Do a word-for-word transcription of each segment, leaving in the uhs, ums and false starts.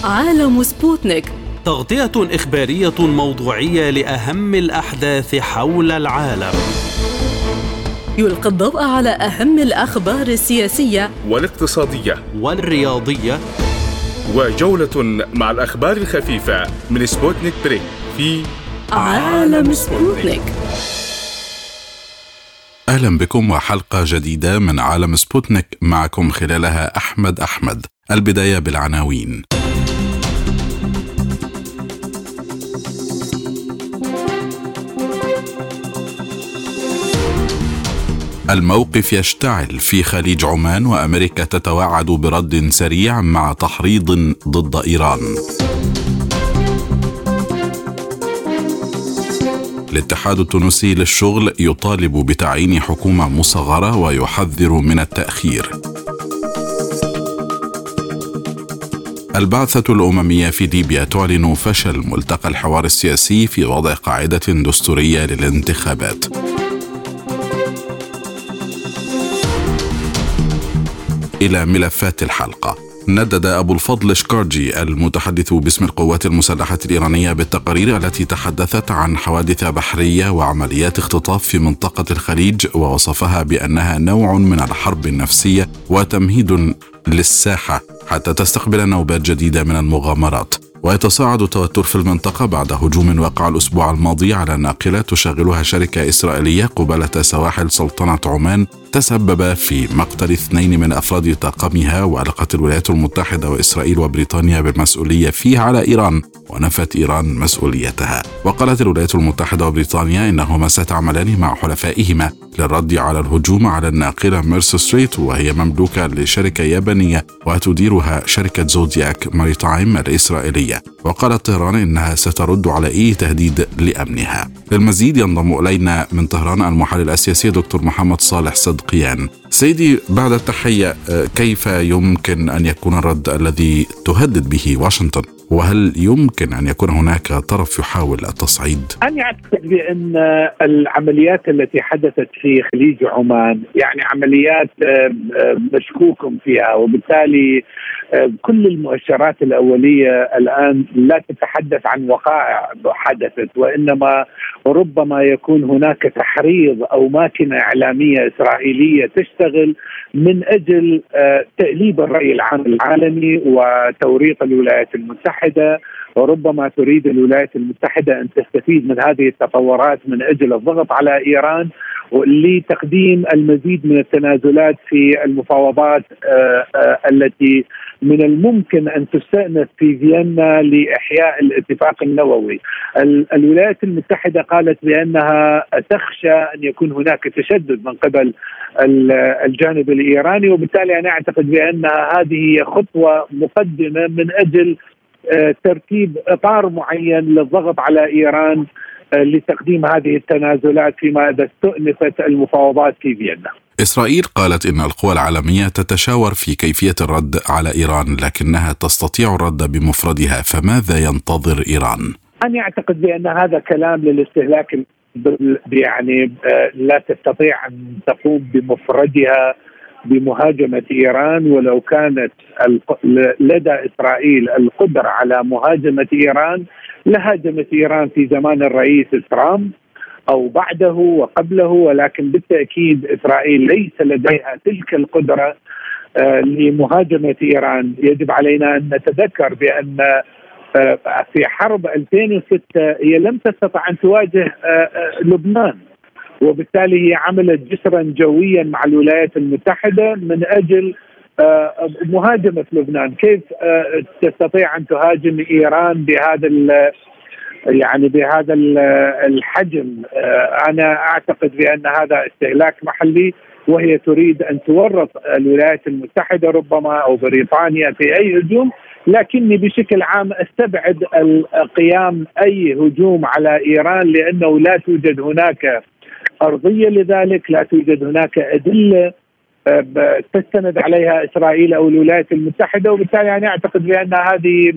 عالم سبوتنيك، تغطية إخبارية موضوعية لأهم الأحداث حول العالم. يلقي الضوء على أهم الأخبار السياسية والاقتصادية والرياضية، وجولة مع الأخبار الخفيفة من سبوتنيك بريك في عالم سبوتنيك. أهلا بكم وحلقة جديدة من عالم سبوتنيك، معكم خلالها أحمد أحمد. البداية بالعناوين. الموقف يشتعل في خليج عمان، وأمريكا تتوعد برد سريع مع تحريض ضد إيران. الاتحاد التونسي للشغل يطالب بتعيين حكومة مصغرة ويحذر من التأخير. البعثة الأممية في ليبيا تعلن فشل ملتقى الحوار السياسي في وضع قاعدة دستورية للانتخابات. إلى ملفات الحلقة. ندد أبو الفضل شكارجي المتحدث باسم القوات المسلحة الإيرانية بالتقارير التي تحدثت عن حوادث بحرية وعمليات اختطاف في منطقة الخليج، ووصفها بأنها نوع من الحرب النفسية وتمهيد للساحة حتى تستقبل نوبات جديدة من المغامرات. ويتصاعد التوتر في المنطقة بعد هجوم وقع الأسبوع الماضي على ناقلة تشغلها شركة إسرائيلية قبالة سواحل سلطنة عمان، تسبب في مقتل اثنين من أفراد طاقمها. وألقت الولايات المتحدة وإسرائيل وبريطانيا بالمسؤولية فيه على إيران، ونفت إيران مسؤوليتها. وقالت الولايات المتحدة وبريطانيا إنهما ستعملان مع حلفائهما للرد على الهجوم على الناقلة ميرسي ستريت، وهي مملوكة لشركة يابانية وتديرها شركة زودياك ماريتايم الإسرائيلية. وقالت طهران إنها سترد على أي تهديد لأمنها. للمزيد ينضم إلينا من طهران المحلل السياسي دكتور محمد صالح صدقيان. سيدي، بعد التحية، كيف يمكن أن يكون الرد الذي تهدد به واشنطن؟ وهل يمكن أن يكون هناك طرف يحاول التصعيد؟ أنا أعتقد بأن العمليات التي حدثت في خليج عمان يعني عمليات مشكوك فيها، وبالتالي كل المؤشرات الأولية الآن لا تتحدث عن وقائع حدثت، وإنما ربما يكون هناك تحريض أو ماكينة إعلامية إسرائيلية تشتغل من أجل تأليب الرأي العام العالمي وتوريط الولايات المتحدة. وربما تريد الولايات المتحدة أن تستفيد من هذه التطورات من أجل الضغط على إيران لتقديم المزيد من التنازلات في المفاوضات التي من الممكن أن تستأنف في فيينا لإحياء الاتفاق النووي. الولايات المتحدة قالت بأنها تخشى أن يكون هناك تشدد من قبل الجانب الإيراني، وبالتالي أنا أعتقد بأنها هذه خطوة مقدمة من أجل ترتيب إطار معين للضغط على إيران لتقديم هذه التنازلات فيما إذا استؤنفت المفاوضات في فيينا. إسرائيل قالت إن القوى العالمية تتشاور في كيفية الرد على إيران، لكنها تستطيع الرد بمفردها، فماذا ينتظر إيران؟ أنا أعتقد بأن هذا كلام للاستهلاك، يعني لا تستطيع أن تقوم بمفردها بمهاجمة إيران، ولو كانت لدى إسرائيل القدرة على مهاجمة إيران لهاجمت إيران في زمان الرئيس ترامب أو بعده وقبله، ولكن بالتأكيد إسرائيل ليس لديها تلك القدرة لمهاجمة إيران. يجب علينا أن نتذكر بأن في حرب ألفين وستة هي لم تستطع أن تواجه لبنان، وبالتالي هي عملت جسرا جويا مع الولايات المتحدة من أجل مهاجمة لبنان. كيف تستطيع أن تهاجم إيران بهذا يعني بهذا الحجم؟ أنا أعتقد بأن هذا استهلاك محلي، وهي تريد أن تورط الولايات المتحدة ربما أو بريطانيا في أي هجوم، لكني بشكل عام استبعد القيام أي هجوم على إيران، لأنه لا توجد هناك أرضية لذلك، لا توجد هناك أدلة تستند عليها إسرائيل أو الولايات المتحدة. وبالتالي أنا أعتقد بأن هذه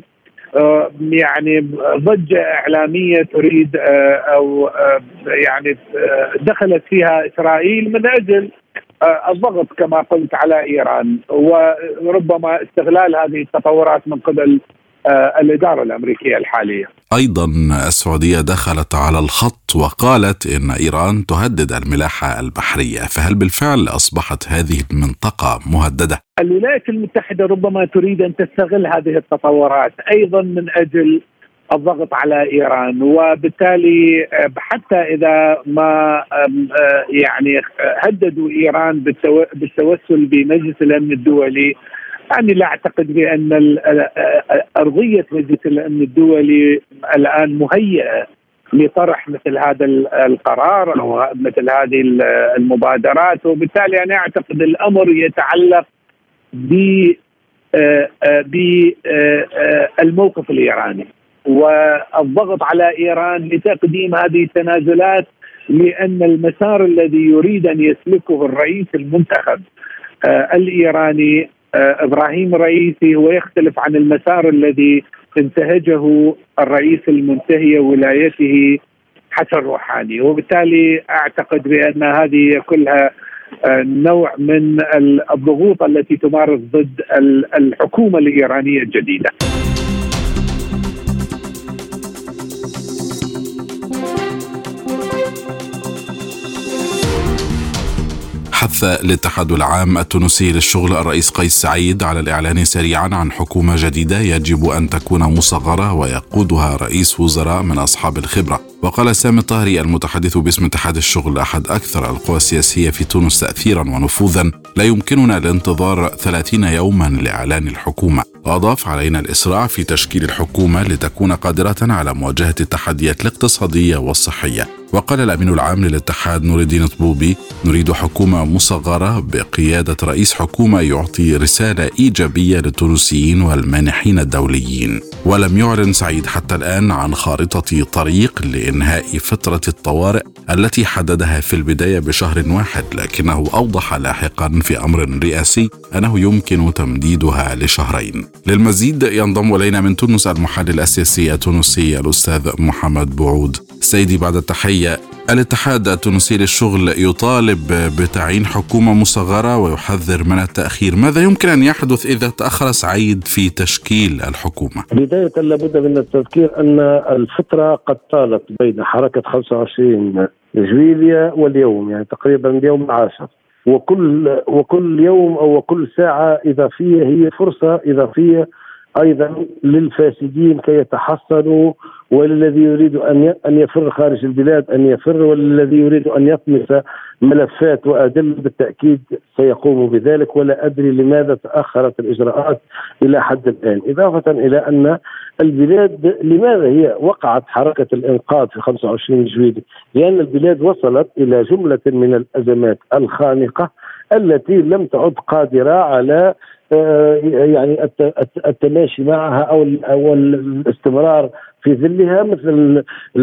يعني ضجة إعلامية تريد أو يعني دخلت فيها إسرائيل من أجل الضغط كما قلت على إيران، وربما استغلال هذه التطورات من قبل الإدارة الأمريكية الحالية. أيضا السعودية دخلت على الخط وقالت إن إيران تهدد الملاحة البحرية، فهل بالفعل أصبحت هذه المنطقة مهددة؟ الولايات المتحدة ربما تريد أن تستغل هذه التطورات أيضا من أجل الضغط على إيران، وبالتالي حتى إذا ما يعني هددوا إيران بالتوسل بمجلس الأمن الدولي، يعني لا أعتقد بأن أرضية مجلس الأمن الدولي الآن مهيئة لطرح مثل هذا القرار أو مثل هذه المبادرات، وبالتالي أنا أعتقد الأمر يتعلق بالموقف الإيراني والضغط على إيران لتقديم هذه التنازلات، لأن المسار الذي يريد أن يسلكه الرئيس المنتخب الإيراني إبراهيم رئيسي هو يختلف عن المسار الذي انتهجه الرئيس المنتهي ولايته حسن روحاني، وبالتالي أعتقد بأن هذه كلها نوع من الضغوط التي تمارس ضد الحكومة الإيرانية الجديدة. حث الاتحاد العام التونسي للشغل الرئيس قيس سعيد على الإعلان سريعا عن حكومة جديدة يجب أن تكون مصغرة ويقودها رئيس وزراء من أصحاب الخبرة. وقال سامي الطاهري المتحدث باسم اتحاد الشغل أحد أكثر القوى السياسية في تونس تأثيرا ونفوذا، لا يمكننا الانتظار ثلاثين يوما لإعلان الحكومة. وأضاف علينا الإسراع في تشكيل الحكومة لتكون قادرة على مواجهة التحديات الاقتصادية والصحية. وقال الأمين العام للاتحاد نور الدين طبوبي: نريد حكومة مصغرة بقيادة رئيس حكومة يعطي رسالة إيجابية للتونسيين والمانحين الدوليين. ولم يعلن سعيد حتى الآن عن خارطة طريق لإنهاء فترة الطوارئ التي حددها في البداية بشهر واحد، لكنه أوضح لاحقا في أمر رئاسي أنه يمكن تمديدها لشهرين. للمزيد ينضم إلينا من تونس المحلل السياسي التونسي الأستاذ محمد بوعود. سيدي بعد التحية، الاتحاد التونسي للشغل يطالب بتعيين حكومة مصغرة ويحذر من التأخير، ماذا يمكن أن يحدث إذا تأخر سعيد في تشكيل الحكومة؟ بداية لابد من التذكير أن الفترة قد طالت بين حركة خمسة وعشرين جويلية واليوم، يعني تقريبا اليوم العاشر، وكل وكل يوم أو كل ساعة إضافية هي فرصة إضافية أيضا للفاسدين كي يتحصنوا، والذي يريد أن أن يفر خارج البلاد أن يفر، والذي يريد أن يطمس ملفات وأدلة بالتأكيد سيقوم بذلك. ولا أدري لماذا تأخرت الإجراءات إلى حد الآن، إضافة إلى أن البلاد لماذا هي وقعت حركة الإنقاذ في خمسة وعشرين جويلية؟ لأن البلاد وصلت إلى جملة من الأزمات الخانقة التي لم تعد قادرة على يعني التماشي معها أو الاستمرار في ظلها، مثل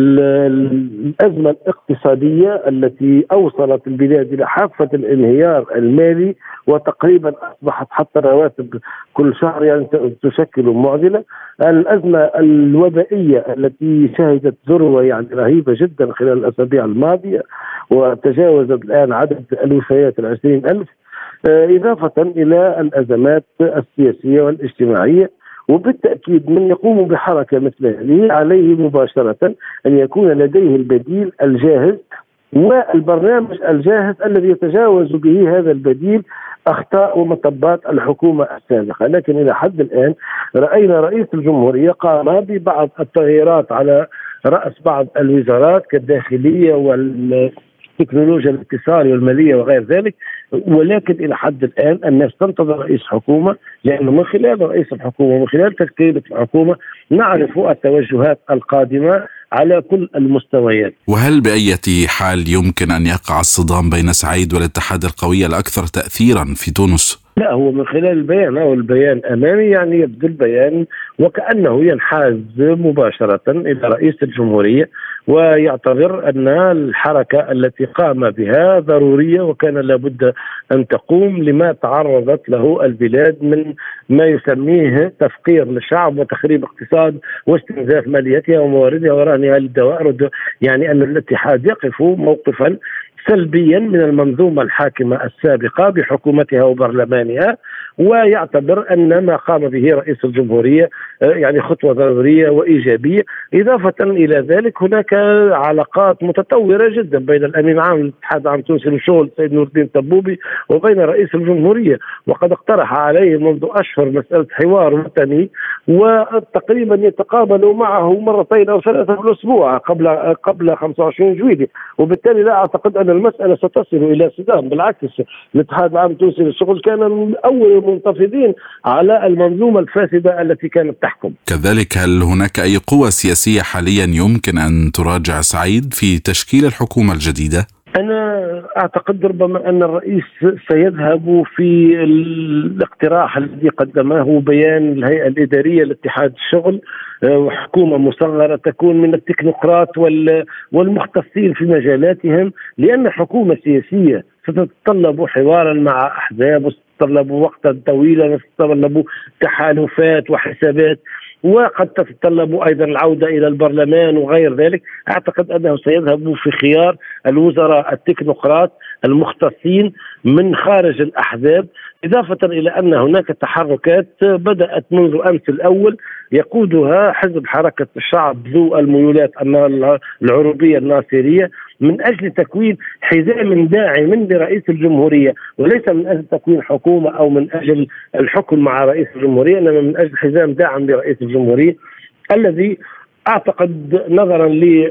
الأزمة الاقتصادية التي أوصلت البلاد إلى حافة الانهيار المالي، وتقريبا أصبحت حتى رواتب كل شهر يعني تشكل معضلة. الأزمة الوبائية التي شهدت ذروة يعني رهيبة جدا خلال الأسابيع الماضية وتجاوزت الآن عدد الوفيات العشرين ألف، إضافة إلى الأزمات السياسية والاجتماعية. وبالتأكيد من يقوم بحركة مثل هذه عليه مباشرة أن يكون لديه البديل الجاهز والبرنامج الجاهز الذي يتجاوز به هذا البديل أخطاء ومطبات الحكومة السابقة. لكن إلى حد الآن رأينا رئيس الجمهورية قام ببعض التغييرات على رأس بعض الوزارات كالداخلية وال تكنولوجيا الاتصال والمالية وغير ذلك، ولكن إلى حد الآن الناس تنتظر رئيس حكومة، لأنه من خلال رئيس الحكومة ومن خلال تشكيلة الحكومة نعرف التوجهات القادمة على كل المستويات. وهل بأي حال يمكن أن يقع الصدام بين سعيد والاتحاد القوي الأكثر تأثيرا في تونس؟ لا، هو من خلال البيان أو البيان أمامي يعني يبدو البيان وكأنه ينحاز مباشرة إلى رئيس الجمهورية، ويعتبر أن الحركة التي قام بها ضرورية وكان لابد أن تقوم لما تعرضت له البلاد من ما يسميه تفقير للشعب وتخريب اقتصاد واستنزاف ماليتها ومواردها ورهنها للدوائر، يعني أن الاتحاد يقف موقفا سلبيا من المنظومة الحاكمة السابقة بحكومتها وبرلمانها، ويعتبر أن ما قام به رئيس الجمهورية يعني خطوة ضرورية وإيجابية. إضافة إلى ذلك هناك علاقات متطورة جدا بين الأمين العام للاتحاد العام التونسي للشغل السيد نور الدين طبوبي وبين رئيس الجمهورية، وقد اقترح عليه منذ أشهر مسألة حوار وطني، وتقريبا يتقابلوا معه مرتين أو ثلاثة في الأسبوع قبل قبل خمسة وعشرين جويلية، وبالتالي لا أعتقد أن المسألة ستصل إلى صدام. بالعكس الاتحاد العام التونسي للشغل كان من أول المنتفضين على المنظومة الفاسدة التي كانت تحكم. كذلك هل هناك أي قوة سياسية حاليا يمكن أن تراجع سعيد في تشكيل الحكومة الجديدة؟ أنا أعتقد ربما أن الرئيس سيذهب في الاقتراح الذي قدمه بيان الهيئة الإدارية لاتحاد الشغل، وحكومة مصغرة تكون من التكنوقراط والمختصين في مجالاتهم، لأن حكومة سياسية ستتطلب حوارا مع أحزاب، وستتطلب وقتا طويلا، وستتطلب تحالفات وحسابات، وقد تتطلب أيضا العودة إلى البرلمان وغير ذلك. أعتقد أنه سيذهب في خيار الوزراء التكنوقراط المختصين من خارج الأحزاب، إضافة إلى أن هناك تحركات بدأت منذ أمس الأول يقودها حزب حركة الشعب ذو الميولات العروبية الناصرية من أجل تكوين حزام داعم لرئيس الجمهورية، وليس من أجل تكوين حكومة أو من أجل الحكم مع رئيس الجمهورية، إنما من أجل حزام داعم لرئيس الجمهورية الذي أعتقد نظرا لي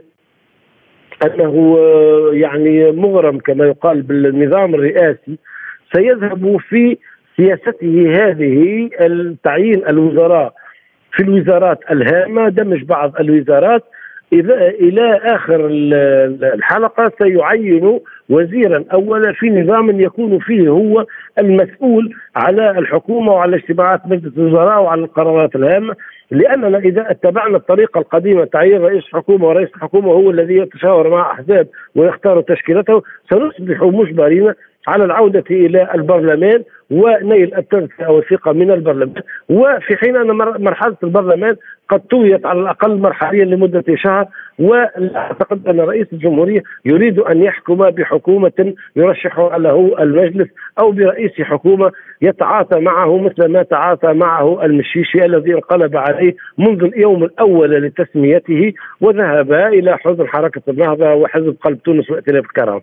أنه يعني مغرم كما يقال بالنظام الرئاسي، سيذهب في سياسته هذه التعيين الوزراء في الوزارات الهامة، دمج بعض الوزارات، إذا إلى آخر الحلقة سيعين وزيرا أولا في نظام يكون فيه هو المسؤول على الحكومة وعلى اجتماعات مجلس الوزراء وعلى القرارات الهامة. لأننا إذا اتبعنا الطريقة القديمة تعيين رئيس حكومة ورئيس الحكومة هو الذي يتشاور مع أحزاب ويختار تشكيلته، سنصبح مجبرين على العودة إلى البرلمان ونيل الترثية أو الثقة من البرلمان، وفي حين أن مرحلة البرلمان قد طويت على الأقل مرحليا لمدة شهر. وأعتقد أن رئيس الجمهورية يريد أن يحكم بحكومة يرشحها له المجلس أو برئيس حكومة يتعاطى معه مثل ما تعاطى معه المشيشي الذي انقلب عليه منذ اليوم الأول لتسميته وذهب إلى حزب حركة النهضة وحزب قلب تونس وائتلاف الكرام.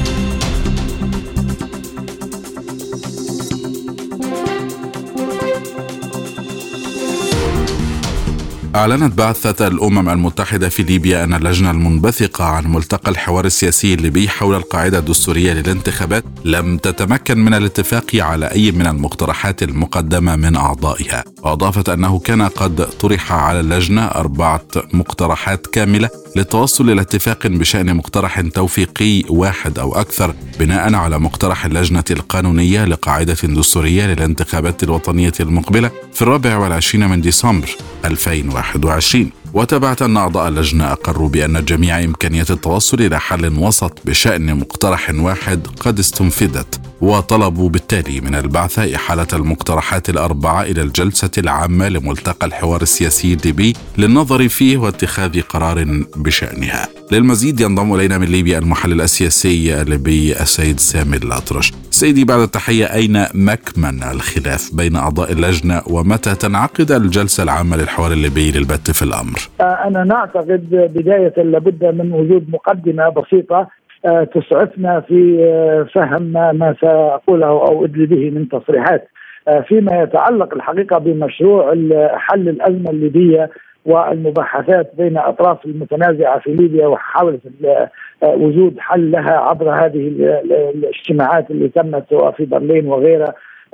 أعلنت بعثة الأمم المتحدة في ليبيا أن اللجنة المنبثقة عن ملتقى الحوار السياسي الليبي حول القاعدة الدستورية للانتخابات لم تتمكن من الاتفاق على أي من المقترحات المقدمة من أعضائها، وأضافت أنه كان قد طرح على اللجنة أربعة مقترحات كاملة للتوصل إلى اتفاق بشأن مقترح توفيقي واحد أو أكثر بناء على مقترح اللجنة القانونية لقاعدة دستورية للانتخابات الوطنية المقبلة في الرابع والعشرين من ديسمبر ألفين وواحد وعشرين. وتابعت أن أعضاء اللجنة أقروا بأن جميع إمكانيات التوصل إلى حل وسط بشأن مقترح واحد قد استنفذت، وطلبوا بالتالي من البعثة إحالة المقترحات الأربعة إلى الجلسة العامة لملتقى الحوار السياسي الليبي للنظر فيه واتخاذ قرار بشأنها. للمزيد ينضم إلينا من ليبيا المحلل السياسي الليبي السيد سامي الأطرش. سيدي بعد التحية، أين مكمن الخلاف بين أعضاء اللجنة ومتى تنعقد الجلسة العامة للحوار الليبي للبت في الأمر؟ أنا نعتقد بداية لابد من وجود مقدمة بسيطة تسعفنا في فهم ما سأقوله أو أدلي به من تصريحات فيما يتعلق الحقيقة بمشروع حل الأزمة الليبية والمباحثات بين أطراف المتنازعة في ليبيا وحاولت وجود حل لها عبر هذه الاجتماعات اللي تمت سواء في برلين وغيرها،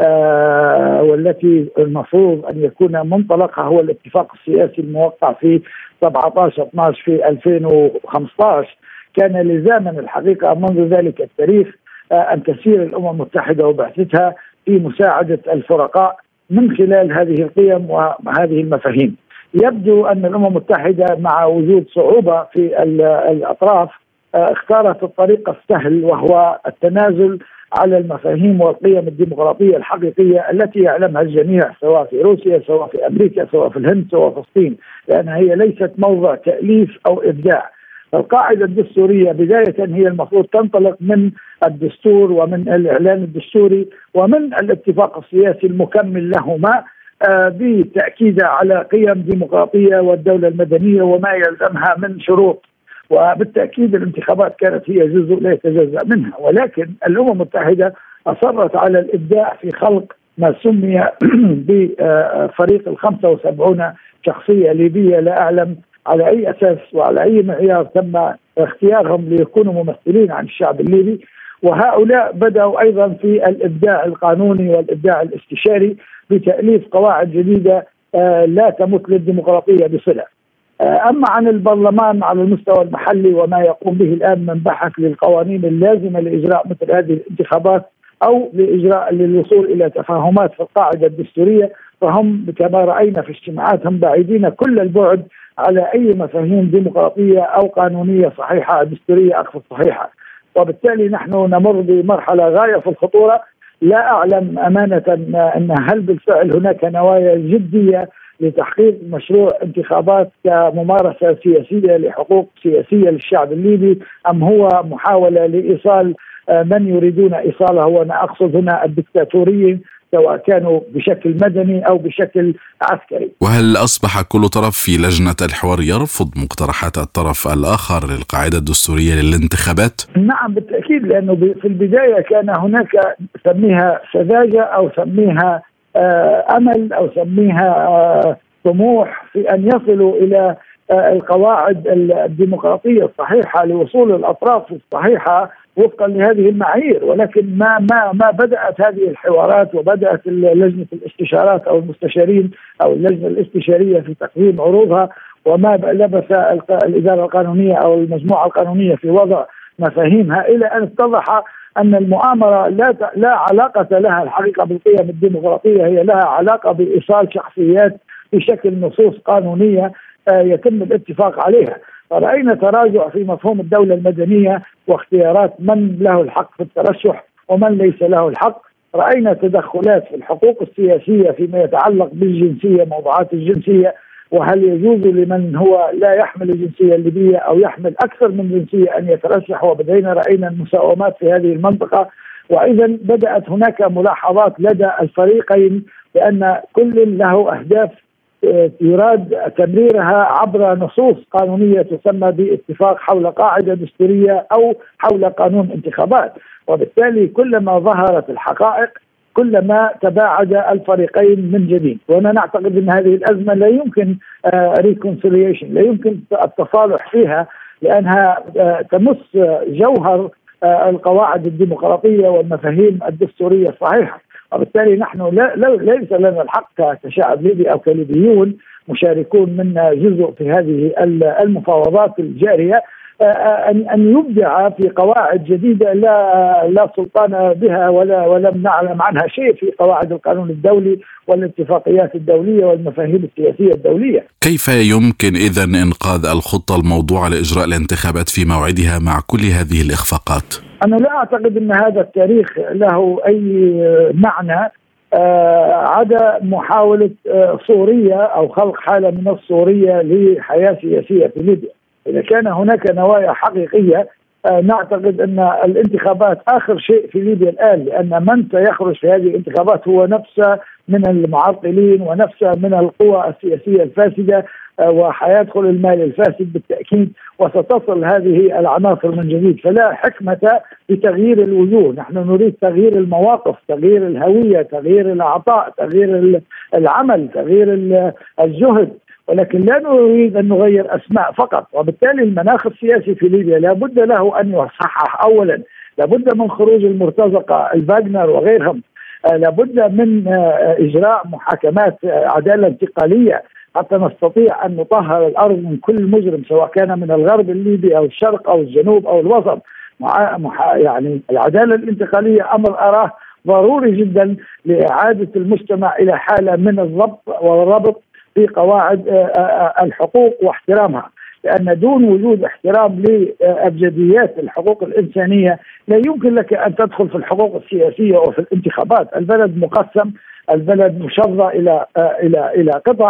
آه والتي المفروض أن يكون منطلقها هو الاتفاق السياسي الموقع في سبعة عشر اثنا عشر في ألفين وخمسة عشر. كان لزاما الحقيقة منذ ذلك التاريخ آه أن تسير الأمم المتحدة وبعثتها في مساعدة الفرقاء من خلال هذه القيم وهذه المفاهيم. يبدو أن الأمم المتحدة مع وجود صعوبة في الأطراف آه اختارت الطريق السهل وهو التنازل على المفاهيم والقيم الديمقراطية الحقيقية التي يعلمها الجميع سواء في روسيا سواء في أمريكا سواء في الهند سواء في الصين، لأنها هي ليست موضع تأليف أو إبداع. القاعدة الدستورية بداية هي المفروض تنطلق من الدستور ومن الإعلان الدستوري ومن الاتفاق السياسي المكمل لهما، بالتأكيد على قيم ديمقراطية والدولة المدنية وما يلزمها من شروط. وبالتأكيد الانتخابات كانت هي جزء لا يتجزأ منها، ولكن الأمم المتحدة أصرت على الإبداع في خلق ما سمي بفريق الخمسة وسبعون شخصية ليبية، لا أعلم على أي أساس وعلى أي معيار تم اختيارهم ليكونوا ممثلين عن الشعب الليبي. وهؤلاء بدأوا أيضا في الإبداع القانوني والإبداع الاستشاري بتأليف قواعد جديدة لا تمت للديمقراطية بصلة. أما عن البرلمان على المستوى المحلي وما يقوم به الآن من بحث للقوانين اللازمة لإجراء مثل هذه الانتخابات أو لإجراء للوصول إلى تفاهمات في القاعدة الدستورية، فهم كما رأينا في اجتماعات هم بعيدين كل البعد على أي مفاهيم ديمقراطية أو قانونية صحيحة دستورية أقصد صحيحة. وبالتالي نحن نمر بمرحلة غاية في الخطورة. لا أعلم أمانة أن هل بالفعل هناك نوايا جدية لتحقيق مشروع انتخابات كممارسة سياسية لحقوق سياسية للشعب الليبي، أم هو محاولة لإيصال من يريدون إيصاله، وأنا أقصد هنا الدكتاتوريين سواء كانوا بشكل مدني أو بشكل عسكري. وهل أصبح كل طرف في لجنة الحوار يرفض مقترحات الطرف الآخر للقاعدة الدستورية للانتخابات؟ نعم بالتأكيد، لأنه في البداية كان هناك سميها سذاجة أو سميها أمل أو سميها طموح في أن يصلوا إلى القواعد الديمقراطية الصحيحة لوصول الأطراف الصحيحة وفقا لهذه المعايير، ولكن ما ما ما بدأت هذه الحوارات وبدأت لجنة الاستشارات أو المستشارين أو اللجنة الاستشارية في تقديم عروضها، وما لبث الإدارة القانونية أو المجموعة القانونية في وضع مفاهيمها، إلى أن اتضح أن المؤامرة لا لا علاقة لها الحقيقة بالقيم الديمقراطية، هي لها علاقة بإيصال شخصيات بشكل نصوص قانونية يتم الاتفاق عليها. فرأينا تراجع في مفهوم الدولة المدنية واختيارات من له الحق في الترشح ومن ليس له الحق. رأينا تدخلات في الحقوق السياسية فيما يتعلق بالجنسية، موضوعات الجنسية، وهل يجوز لمن هو لا يحمل الجنسية الليبية أو يحمل أكثر من جنسية أن يترشح، وبدينا رأينا المساومات في هذه المنطقة. وأيضا بدأت هناك ملاحظات لدى الفريقين بأن كل له أهداف يراد تمريرها عبر نصوص قانونية تسمى باتفاق حول قاعدة دستورية أو حول قانون انتخابات. وبالتالي كلما ظهرت الحقائق كلما تباعد الفريقين من جديد. وأنا نعتقد أن هذه الأزمة لا يمكن ريكونسيليشن، لا يمكن التصالح فيها، لأنها تمس جوهر القواعد الديمقراطية والمفاهيم الدستورية الصحيحة. وبالتالي نحن لا, لا ليس لنا الحق كشعب ليبي أو كليبيون مشاركون منا جزء في هذه المفاوضات الجارية أن أن يبدع في قواعد جديدة لا لا سلطان بها ولا ولم نعلم عنها شيء في قواعد القانون الدولي والاتفاقيات الدولية والمفاهيم السياسية الدولية. كيف يمكن إذن إنقاذ الخطة الموضوعة لإجراء الانتخابات في موعدها مع كل هذه الإخفاقات؟ أنا لا أعتقد أن هذا التاريخ له أي معنى عدا محاولة صورية أو خلق حالة من الصورية لحياة سياسية في ليبيا. إذا كان هناك نوايا حقيقية نعتقد أن الانتخابات آخر شيء في ليبيا الآن، لأن من سيخرج في هذه الانتخابات هو نفسه من المعطلين ونفسه من القوى السياسية الفاسدة، وحيدخل المال الفاسد بالتأكيد، وستصل هذه العناصر من جديد. فلا حكمة بتغيير الوجوه، نحن نريد تغيير المواقف، تغيير الهوية، تغيير العطاء، تغيير العمل، تغيير الجهد، ولكن لا نريد أن نغير أسماء فقط. وبالتالي المناخ السياسي في ليبيا لابد له أن يصحح. أولا لابد من خروج المرتزقة الفاغنر وغيرهم، لابد من إجراء محاكمات عدالة انتقالية حتى نستطيع أن نطهر الأرض من كل مجرم، سواء كان من الغرب الليبي أو الشرق أو الجنوب أو الوسط. يعني العدالة الانتقالية أمر أراه ضروري جدا لإعادة المجتمع إلى حالة من الضبط والربط في قواعد الحقوق واحترامها، لأن دون وجود احترام لأبجديات الحقوق الإنسانية لا يمكن لك أن تدخل في الحقوق السياسية وفي الانتخابات. البلد مقسم، البلد مشظى إلى إلى إلى قطع،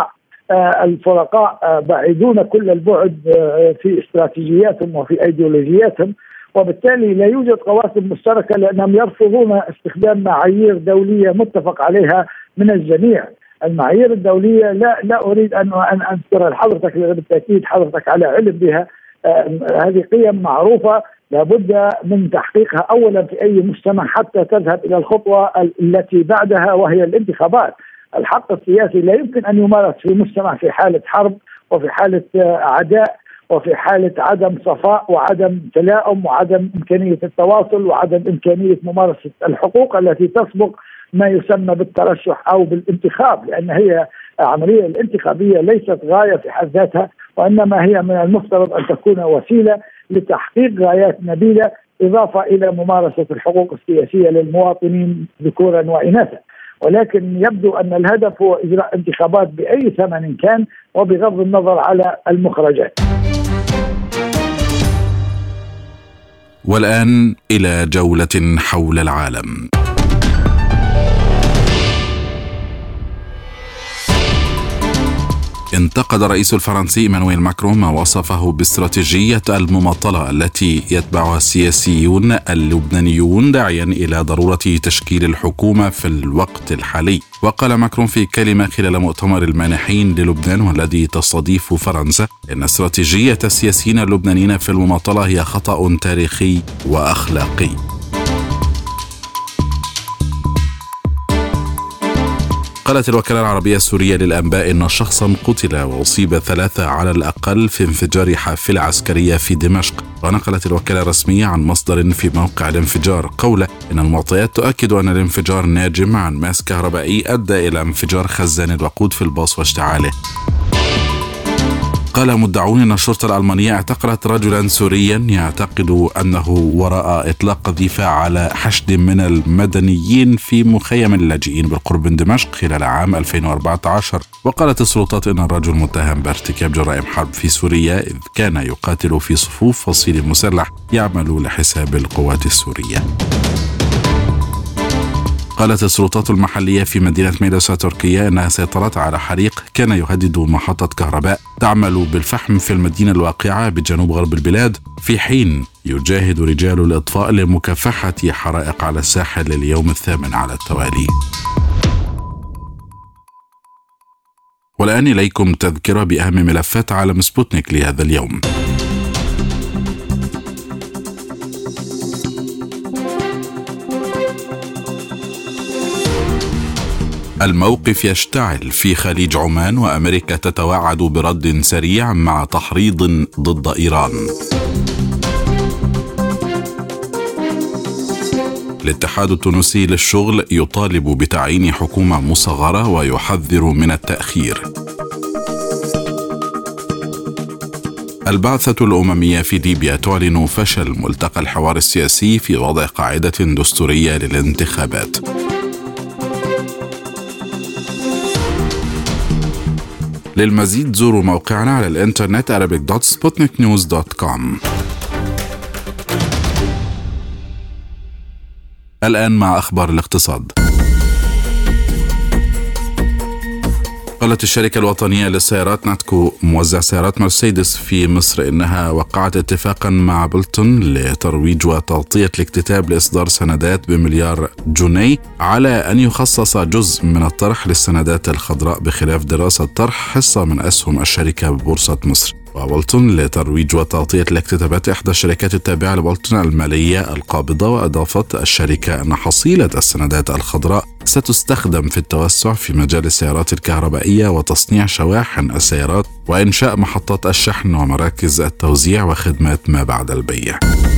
الفرقاء بعيدون كل البعد في استراتيجياتهم وفي ايديولوجياتهم، وبالتالي لا يوجد قواسم مشتركه لانهم يرفضون استخدام معايير دوليه متفق عليها من الجميع. المعايير الدوليه لا لا اريد ان ان اذكرها لحضرتك، بالتاكيد حضرتك على علم بها. هذه قيم معروفه لابد من تحقيقها اولا في اي مجتمع حتى تذهب الى الخطوه التي بعدها وهي الانتخابات. الحق السياسي لا يمكن ان يمارس في مجتمع في حاله حرب وفي حاله عداء وفي حالة عدم صفاء وعدم تلاؤم وعدم إمكانية التواصل وعدم إمكانية ممارسة الحقوق التي تسبق ما يسمى بالترشح أو بالانتخاب، لأن هي عملية الانتخابية ليست غاية في حد ذاتها، وإنما هي من المفترض أن تكون وسيلة لتحقيق غايات نبيلة إضافة إلى ممارسة الحقوق السياسية للمواطنين ذكورا وإناثا. ولكن يبدو أن الهدف هو إجراء انتخابات بأي ثمن كان وبغض النظر على المخرجات. والآن إلى جولة حول العالم. انتقد الرئيس الفرنسي إيمانويل ماكرون ما وصفه باستراتيجية المماطلة التي يتبعها السياسيون اللبنانيون، داعيا إلى ضرورة تشكيل الحكومة في الوقت الحالي. وقال ماكرون في كلمة خلال مؤتمر المانحين للبنان والذي تستضيف فرنسا إن استراتيجية السياسيين اللبنانيين في المماطلة هي خطأ تاريخي وأخلاقي. قالت الوكالة العربية السورية للأنباء إن شخصا قتل وأصيب ثلاثة على الأقل في انفجار حافلة عسكرية في دمشق. ونقلت الوكالة الرسمية عن مصدر في موقع الانفجار قوله إن المعطيات تؤكد أن الانفجار ناجم عن ماس كهربائي أدى إلى انفجار خزان الوقود في الباص واشتعاله. قال مدعون أن الشرطة الألمانية اعتقلت رجلا سوريا يعتقد أنه وراء إطلاق قذيفة على حشد من المدنيين في مخيم اللاجئين بالقرب من دمشق خلال عام ألفين وأربعة عشر. وقالت السلطات أن الرجل متهم بارتكاب جرائم حرب في سوريا إذ كان يقاتل في صفوف فصيل مسلح يعمل لحساب القوات السورية. قالت السلطات المحلية في مدينة ميدوسا تركيا أنها سيطرت على حريق كان يهدد محطة كهرباء تعمل بالفحم في المدينة الواقعة بجنوب غرب البلاد، في حين يجاهد رجال الإطفاء لمكافحة حرائق على الساحل لليوم الثامن على التوالي. والآن إليكم تذكرة بأهم ملفات عالم سبوتنيك لهذا اليوم. الموقف يشتعل في خليج عمان وأمريكا تتوعد برد سريع مع تحريض ضد إيران. الاتحاد التونسي للشغل يطالب بتعيين حكومة مصغرة ويحذر من التأخير. البعثة الأممية في ليبيا تعلن فشل ملتقى الحوار السياسي في وضع قاعدة دستورية للانتخابات. للمزيد زوروا موقعنا على الانترنت arabic دوت sputnik news دوت كوم. الآن مع أخبار الاقتصاد. قالت الشركة الوطنية للسيارات ناتكو موزع سيارات مرسيدس في مصر إنها وقعت اتفاقا مع بولتون لترويج وتغطية الاكتتاب لإصدار سندات بمليار جنيه على أن يخصص جزء من الطرح للسندات الخضراء بخلاف دراسة طرح حصة من أسهم الشركة ببورصة مصر. وبولتون لترويج وتغطية الاكتتابات إحدى الشركات التابعة لبولتون المالية القابضة. وأضافت الشركة أن حصيلة السندات الخضراء ستستخدم في التوسع في مجال السيارات الكهربائية وتصنيع شواحن السيارات وإنشاء محطات الشحن ومراكز التوزيع وخدمات ما بعد البيع.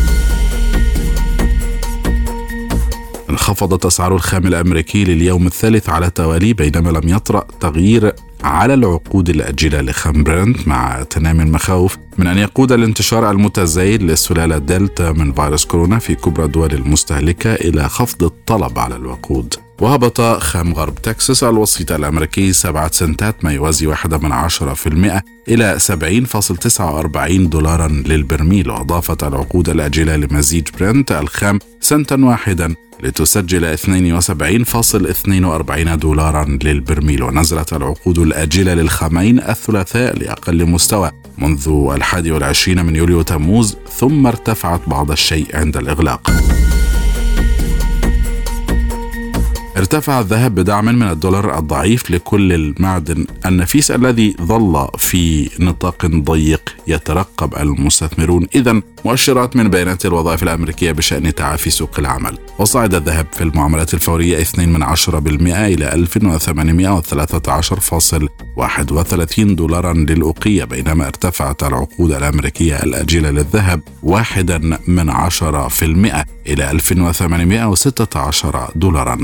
انخفضت أسعار الخام الأمريكي لليوم الثالث على التوالي بينما لم يطرأ تغيير على العقود الآجلة لخام برنت مع تنامي المخاوف من أن يقود الانتشار المتزايد للسلالة دلتا من فيروس كورونا في كبرى الدول المستهلكة إلى خفض الطلب على الوقود. وهبط خام غرب تكساس الوسيط الأمريكي سبعة سنتات ما يوازي واحدة من عشرة في المئة إلى سبعين فاصلة تسعة وأربعين دولارا للبرميل. وأضافت العقود الآجلة لمزيج برنت الخام سنتا واحدا لتسجل اثنين وسبعين فاصلة اثنين وأربعين دولارا للبرميل. ونزلت العقود الآجلة للخامين الثلاثاء لأقل مستوى منذ الحادي والعشرين من يوليو تموز، ثم ارتفعت بعض الشيء عند الإغلاق. ارتفع الذهب بدعم من الدولار الضعيف لكل المعدن النفيس الذي ظل في نطاق ضيق يترقب المستثمرون إذن مؤشرات من بيانات الوظائف الأمريكية بشأن تعافي سوق العمل. وصعد الذهب في المعاملات الفورية اثنين من عشرة بالمئة إلى ألف وثمانمئة وثلاثة عشر فاصلة واحد وثلاثين دولارا للأوقية، بينما ارتفعت العقود الأمريكية الآجلة للذهب واحدا من عشرة في المئة إلى ألف وثمانمئة وستة عشر دولارا.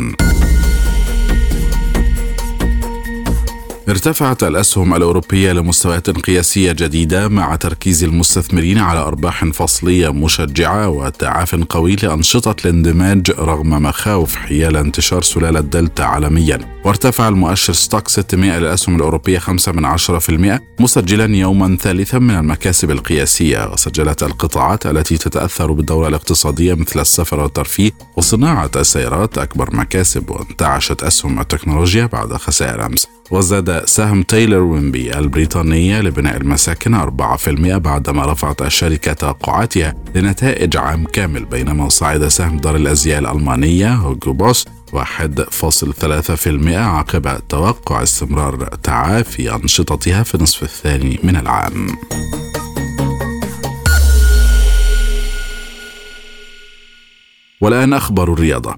ارتفعت الأسهم الأوروبية لمستويات قياسية جديدة مع تركيز المستثمرين على أرباح فصلية مشجعة وتعاف قوي لأنشطة الاندماج رغم مخاوف حيال انتشار سلالة دلتا عالميا. وارتفع المؤشر ستوك ستمائة للأسهم الأوروبية خمسة من عشرة في المئة مسجلا يوما ثالثا من المكاسب القياسية. وسجلت القطاعات التي تتأثر بالدورة الاقتصادية مثل السفر والترفيه وصناعة السيارات أكبر مكاسب، وانتعشت أسهم التكنولوجيا بعد خسائر أمس. وزاد سهم تايلر ويمبي البريطانية لبناء المساكن أربعة في المئة بعدما رفعت الشركة توقعاتها لنتائج عام كامل، بينما صعد سهم دار الأزياء الألمانية هوجو بوس واحد فاصلة ثلاثة في المئة عقب توقع استمرار تعافي أنشطتها في النصف الثاني من العام. والآن أخبار الرياضة.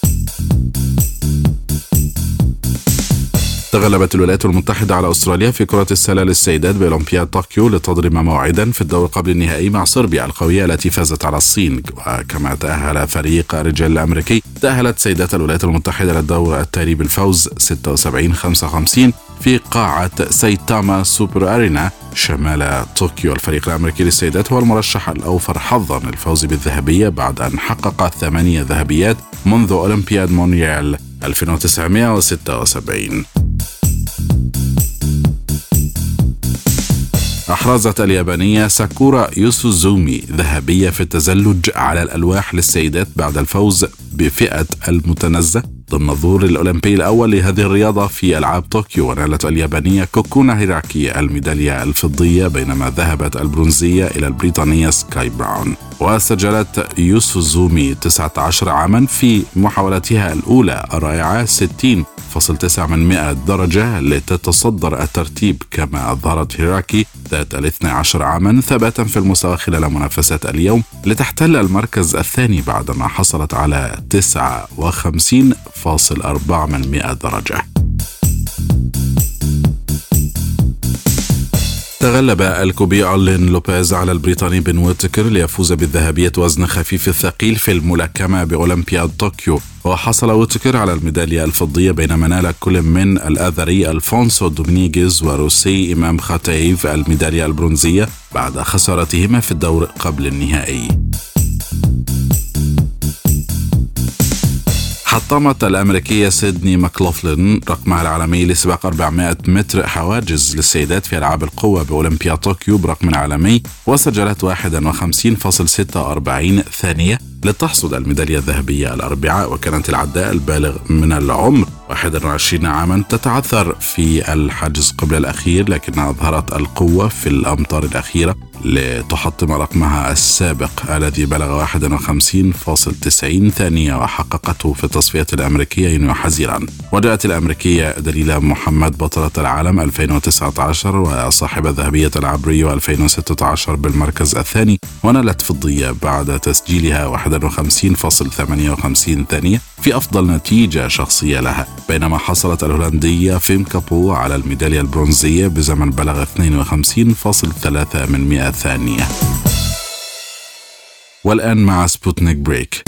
تغلبت الولايات المتحدة على أستراليا في كرة السلة للسيدات بأولمبياد طوكيو لتضرب موعدا في الدور قبل النهائي مع صربيا القوية التي فازت على الصين. وكما تأهل فريق الرجال الأمريكي، تأهلت سيدات الولايات المتحدة للدور التالي بالفوز ستة وسبعين خمسة وخمسين في قاعة سايتاما سوبر أرينا شمال طوكيو. الفريق الأمريكي للسيدات هو المرشح الأوفر حظا للفوز بالذهبية بعد أن حقق ثمانية ذهبيات منذ أولمبياد مونريال ألف وتسعمئة وستة وسبعين. أحرزت اليابانية ساكورا يوسوزومي ذهبية في التزلج على الألواح للسيدات بعد الفوز بفئة المتنزه ضمن الظهور الأولمبي الأول لهذه الرياضة في ألعاب طوكيو. ونالت اليابانية كوكونا هيراكي الميدالية الفضية، بينما ذهبت البرونزية إلى البريطانية سكاي براون. وسجلت يوسوزومي تسعة عشر عاما في محاولتها الأولى الرائعة ستين فاصلة تسعة من مئة درجة لتتصدر الترتيب، كما أظهرت هيراكي ذات الاثنى عشر عاما ثباتا في المستوى خلال منافسات اليوم لتحتل المركز الثاني بعدما حصلت على تسعة وخمسين فاصلة أربعة من مئة درجة. تغلب الكوبي أرلين لوبيز على البريطاني بن ويتكر ليفوز بالذهبية وزن خفيف الثقيل في الملاكمة بأولمبياد طوكيو. وحصل ويتكر على الميدالية الفضية، بينما نال كل من الآذري ألفونسو دومينيغيز وروسي إمام خاتيف الميدالية البرونزية بعد خسارتهما في الدور قبل النهائي. حطمت الأمريكية سيدني ماكلوفلين رقمها العالمي لسباق أربعمائة متر حواجز للسيدات في ألعاب القوة بأولمبياد طوكيو برقم عالمي، وسجلت واحد وخمسين فاصلة ستة وأربعين ثانية لتحصد الميدالية الذهبية الأربعاء. وكانت العداء البالغ من العمر واحد وعشرين عاما تتعثر في الحجز قبل الأخير، لكنها أظهرت القوة في الأمتار الأخيرة لتحطم رقمها السابق الذي بلغ واحد وخمسين فاصلة تسعين ثانية وحققته في التصفيات الأمريكية يونيو حزيرا. وجاءت الأمريكية دليلة محمد بطلة العالم ألفين وتسعة عشر وصاحبة ذهبية ألعاب ريو ألفين وستة عشر بالمركز الثاني، ونالت فضية بعد تسجيلها واحد وخمسين فاصلة ثمانية وخمسين ثانية في أفضل نتيجة شخصية لها، بينما حصلت الهولندية فيم كابو على الميدالية البرونزية بزمن بلغ اثنين وخمسين فاصلة ثلاثة من مئة ثانية. والآن مع سبوتنيك بريك.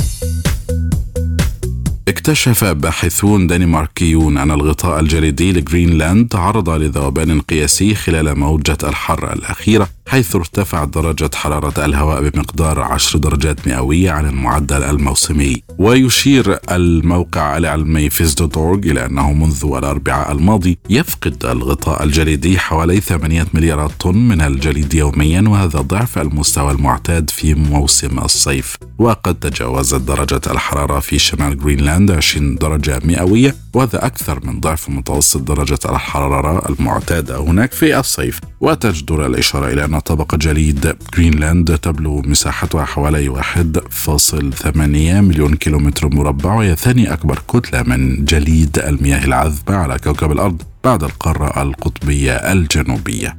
اكتشف باحثون دنماركيون أن الغطاء الجليدي لغرينلاند تعرض لذوبان قياسي خلال موجة الحر الأخيرة، حيث ارتفعت درجة حرارة الهواء بمقدار عشر درجات مئوية عن المعدل الموسمي. ويشير الموقع العلمي فيز دوت أورغ إلى أنه منذ الأربعاء الماضي يفقد الغطاء الجليدي حوالي ثمانية مليارات طن من الجليد يوميا، وهذا ضعف المستوى المعتاد في موسم الصيف. وقد تجاوزت درجة الحرارة في شمال غرينلاند عشرين درجة مئوية، وهذا أكثر من ضعف متوسط درجة الحرارة المعتادة هناك في الصيف. وتجدر الإشارة إلى أن طبقة جليد غرينلاند تبلغ مساحتها حوالي واحد فاصل ثمانية مليون كيلومتر مربع، وهي ثاني أكبر كتلة من جليد المياه العذبة على كوكب الأرض بعد القارة القطبية الجنوبية.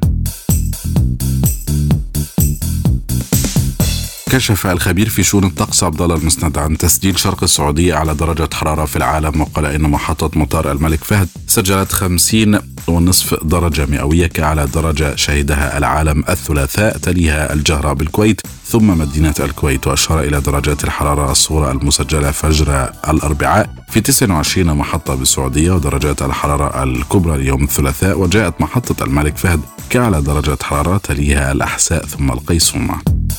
كشف الخبير في شؤون الطقس عبد الله المسند عن تسجيل شرق السعودية أعلى درجة حرارة في العالم، وقال إن محطة مطار الملك فهد سجلت خمسين ونصف درجة مئوية كأعلى درجة شهدها العالم الثلاثاء، تليها الجهرة بالكويت ثم مدينة الكويت. وأشار إلى درجات الحرارة الصغرى المسجلة فجر الأربعاء في تسعة وعشرين محطة بالسعودية، ودرجات الحرارة الكبرى اليوم الثلاثاء، وجاءت محطة الملك فهد كأعلى درجة حرارة، تليها الأحساء ثم القيصومة.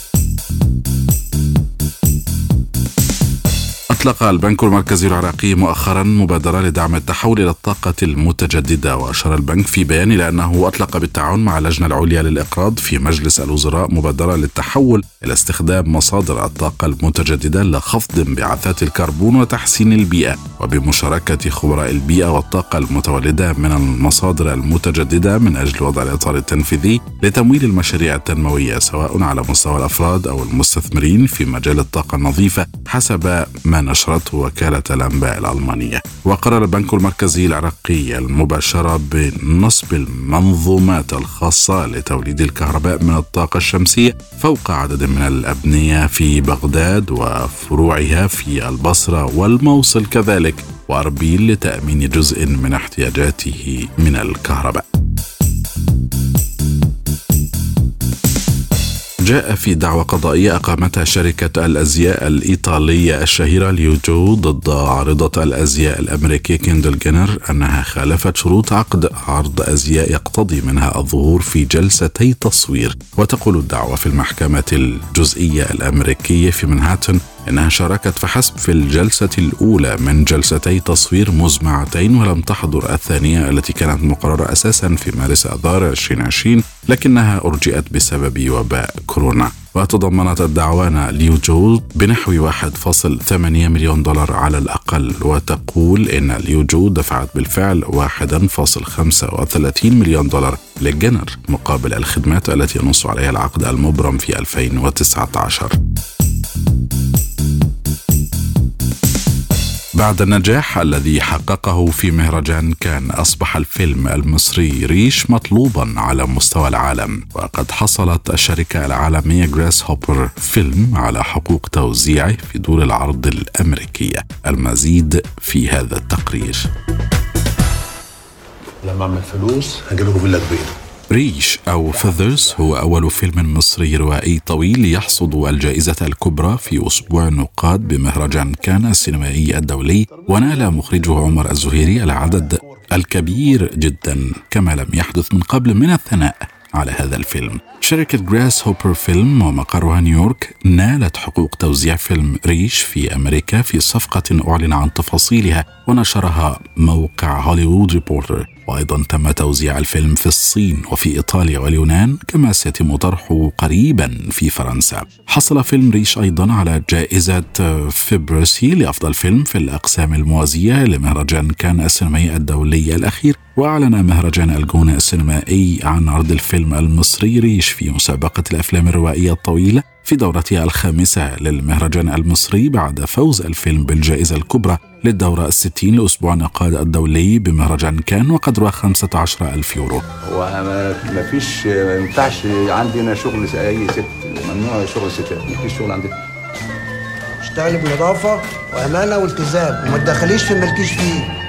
أطلق البنك المركزي العراقي مؤخرا مبادرة لدعم التحول إلى الطاقة المتجددة. وأشار البنك في بيان إلى أنه أطلق بالتعاون مع اللجنة العليا للإقراض في مجلس الوزراء مبادرة للتحول إلى استخدام مصادر الطاقة المتجددة لخفض انبعاثات الكربون وتحسين البيئة، وبمشاركة خبراء البيئة والطاقة المتولدة من المصادر المتجددة من أجل وضع الإطار التنفيذي لتمويل المشاريع التنموية سواء على مستوى الأفراد أو المستثمرين في مجال الطاقة النظيفة، حسب ما نشرته وكالة الأنباء الألمانية. وقرر البنك المركزي العراقي المباشرة بنصب المنظومات الخاصة لتوليد الكهرباء من الطاقة الشمسية فوق عدد من الأبنية في بغداد وفروعها في البصرة والموصل كذلك وأربيل لتأمين جزء من احتياجاته من الكهرباء. جاء في دعوى قضائية أقامتها شركة الأزياء الإيطالية الشهيرة ليوجو ضد عارضة الأزياء الأمريكية كيندل جينر أنها خالفت شروط عقد عرض أزياء يقتضي منها الظهور في جلستي تصوير. وتقول الدعوى في المحكمة الجزئية الأمريكية في منهاتن إنها شاركت فحسب في الجلسة الأولى من جلستي تصوير مزمعتين، ولم تحضر الثانية التي كانت مقررة أساسا في مارس آذار ألفين وعشرين، لكنها أرجئت بسبب وباء كورونا. وتضمنت الدعوى ليوجو بنحو واحد فاصل ثمانية مليون دولار على الأقل، وتقول إن ليوجو دفعت بالفعل واحد فاصل خمسة وثلاثين مليون دولار لجينر مقابل الخدمات التي ينص عليها العقد المبرم في ألفين وتسعة عشر. بعد النجاح الذي حققه في مهرجان كان، أصبح الفيلم المصري ريش مطلوبا على مستوى العالم، وقد حصلت الشركة العالمية جراس هوبر فيلم على حقوق توزيعه في دور العرض الأمريكية. المزيد في هذا التقرير. لما أعمل فلوس هجيلكوا فيلا كبيرة. ريش أو فيذرز هو أول فيلم مصري روائي طويل يحصد الجائزة الكبرى في أسبوع النقاد بمهرجان كان السينمائي الدولي، ونال مخرجه عمر الزهيري العدد الكبير جدا كما لم يحدث من قبل من الثناء على هذا الفيلم. شركة جراس هوبر فيلم ومقرها نيويورك نالت حقوق توزيع فيلم ريش في أمريكا في صفقة أعلن عن تفاصيلها ونشرها موقع هوليوود ريبورتر. وأيضا تم توزيع الفيلم في الصين وفي إيطاليا واليونان، كما سيتم طرحه قريبا في فرنسا. حصل فيلم ريش أيضا على جائزة فيبرسي لأفضل فيلم في الأقسام الموازية لمهرجان كان السينمائي الدولي الأخير. وأعلن مهرجان الجونة السينمائي عن عرض الفيلم المصري ريش في مسابقة الأفلام الروائية الطويلة في دورتها الخامسة للمهرجان المصري، بعد فوز الفيلم بالجائزة الكبرى للدورة الستين لأسبوع النقاد الدولي بمهرجان كان وقدرها خمسة عشر ألف يورو. وما فيش ما ينفعش عندنا شغل أي ست، ممنوع شغل ستات، ما فيش شغل عندنا. اشتغلي بنظافة وأمانة والتزام وما تدخليش في مالكيش فيه.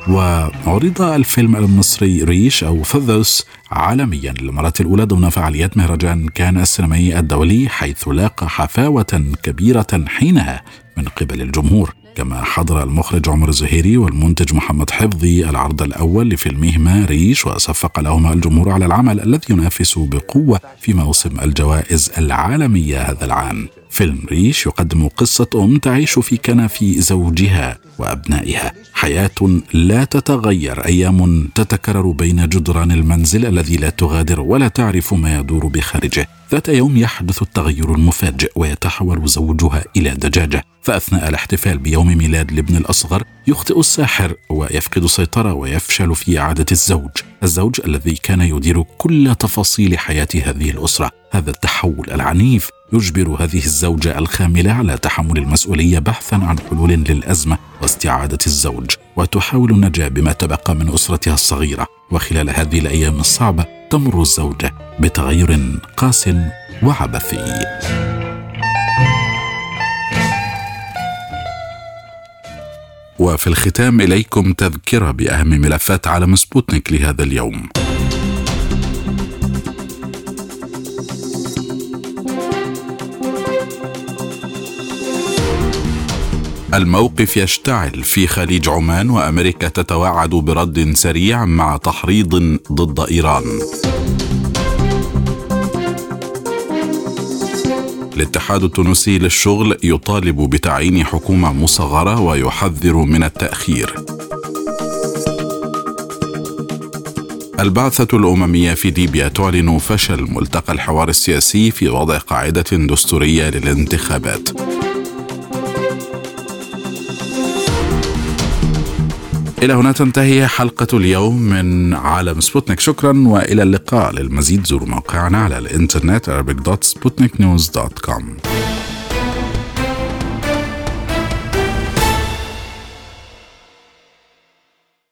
وعرض الفيلم المصري ريش أو فذوس عالميا للمرة الأولى ضمن فعاليات مهرجان كان السينمائي الدولي، حيث لاقى حفاوة كبيرة حينها من قبل الجمهور. كما حضر المخرج عمر الزهيري والمنتج محمد حفظي العرض الأول لفيلمهما ريش، وصفق لهما الجمهور على العمل الذي ينافس بقوة في موسم الجوائز العالمية هذا العام. فيلم ريش يقدم قصة أم تعيش في كنف زوجها وأبنائها، حياة لا تتغير، أيام تتكرر بين جدران المنزل الذي لا تغادر ولا تعرف ما يدور بخارجه. ذات يوم يحدث التغير المفاجئ ويتحول زوجها إلى دجاجة، فأثناء الاحتفال بيوم ميلاد الابن الأصغر يخطئ الساحر ويفقد السيطرة ويفشل في إعادة الزوج الزوج الذي كان يدير كل تفاصيل حياة هذه الأسرة. هذا التحول العنيف يجبر هذه الزوجة الخاملة على تحمل المسؤولية بحثا عن حلول للأزمة واستعادة الزوج، وتحاول النجاة بما تبقى من أسرتها الصغيرة. وخلال هذه الأيام الصعبة تمر الزوجة بتغير قاس وعبثي. وفي الختام إليكم تذكرة بأهم ملفات عالم سبوتنيك لهذا اليوم. الموقف يشتعل في خليج عمان، وأمريكا تتوعد برد سريع مع تحريض ضد إيران. الاتحاد التونسي للشغل يطالب بتعيين حكومة مصغرة ويحذر من التأخير. البعثة الأممية في ليبيا تعلن فشل ملتقى الحوار السياسي في وضع قاعدة دستورية للانتخابات. إلى هنا تنتهي حلقة اليوم من عالم سبوتنيك. شكرا وإلى اللقاء. للمزيد زوروا موقعنا على الإنترنت arabic dot sputnik news dot com.